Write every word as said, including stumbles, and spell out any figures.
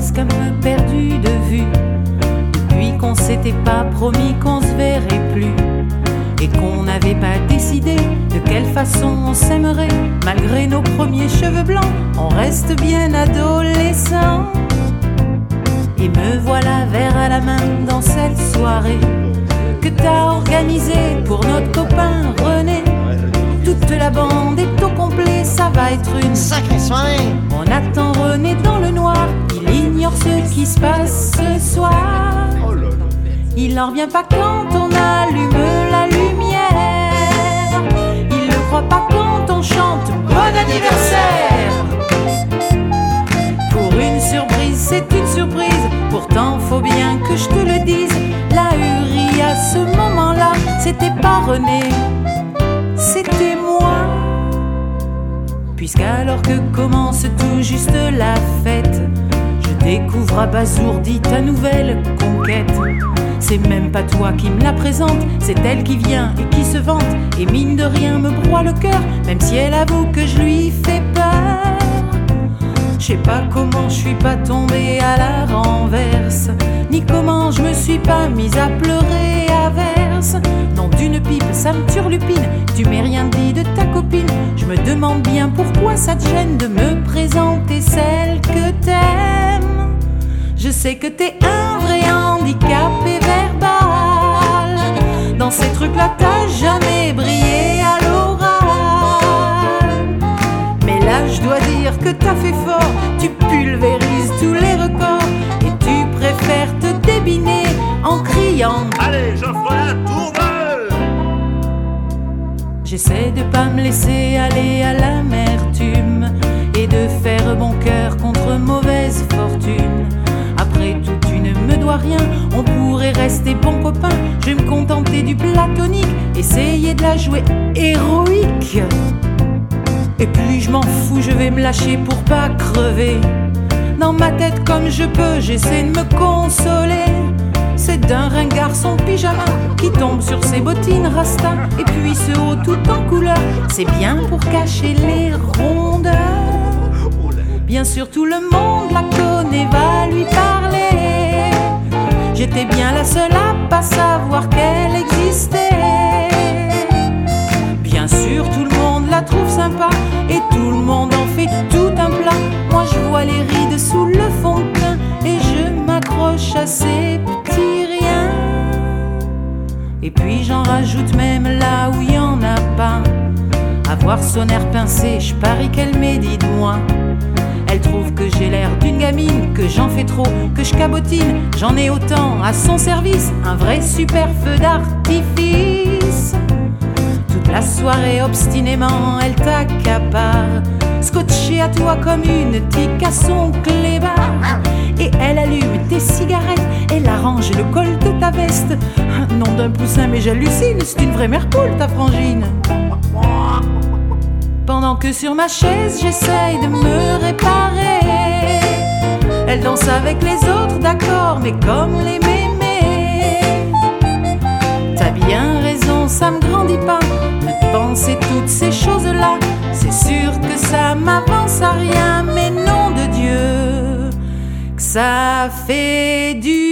presque un peu perdu de vue depuis qu'on s'était pas promis qu'on se verrait plus et qu'on n'avait pas décidé de quelle façon on s'aimerait. Malgré nos premiers cheveux blancs, on reste bien adolescent. Et me voilà verre à la main dans cette soirée que t'as organisée pour notre copain René. Toute la bande est au complet, ça va être une sacrée soirée. On attend René dans le noir, il ignore ce qui se passe ce soir. Il n'en revient pas quand on allume la lumière. Il ne croit pas quand on chante bon anniversaire. Pour une surprise, c'est une surprise. Pourtant, faut bien que je te le dise. La hurie à ce moment-là, c'était pas René, c'était moi. Puisqu'alors que commence tout juste la fête, je découvre abasourdi ta nouvelle conquête. C'est même pas toi qui me la présente, c'est elle qui vient et qui se vante. Et mine de rien me broie le cœur, même si elle avoue que je lui fais peur. Je sais pas comment je suis pas tombée à la renverse, ni comment je me suis pas mise à pleurer à verse. Non, d'une pipe, ça me turlupine, tu m'as rien dit de ta copine. Je me demande bien pourquoi ça te gêne de me présenter celle que t'aimes. Je sais que t'es un vrai handicapé verbal. Dans ces trucs-là, t'as jamais brillé à l'oral. Mais là, je dois dire que t'as fait fort. Tu pulvérises tous les records et tu préfères te débiner en criant. Allez, j'offre la tourelle. J'essaie de pas me laisser aller à l'amertume et de faire bon cœur contre mauvaise fortune. Après tout, tu ne me dois rien, on pourrait rester bons copains. Je vais me contenter du platonique, essayer de la jouer héroïque. Et puis je m'en fous, je vais me lâcher pour pas crever. Dans ma tête comme je peux, j'essaie de me consoler. C'est d'un ringard son pyjama qui tombe sur ses bottines rasta. Et puis ce haut tout en couleur, c'est bien pour cacher les rondeurs. Bien sûr tout le monde la connaît, va lui parler. J'étais bien la seule à pas savoir qu'elle existait. Bien sûr tout le monde la trouve sympa et tout le monde en fait tout un plat. Moi je vois les rides sous le fond de teint et je m'accroche à ces petits riens. Et puis j'en rajoute même là où il y en a pas. À voir son air pincé, je parie qu'elle médit de moi. Elle trouve que j'ai l'air d'une gamine, que j'en fais trop, que je cabotine. J'en ai autant à son service, un vrai super feu d'artifice. Toute la soirée obstinément, elle t'accapare, scotchée à toi comme une tique à son clébard. Et elle allume tes cigarettes, elle arrange le col de ta veste. Nom d'un poussin mais j'hallucine, c'est une vraie mère poule ta frangine. Pendant que sur ma chaise j'essaye de me réparer, elle danse avec les autres, d'accord, mais comme les mémés. T'as bien raison, ça me grandit pas de penser toutes ces choses-là. C'est sûr que ça m'avance à rien, mais nom de Dieu, que ça fait du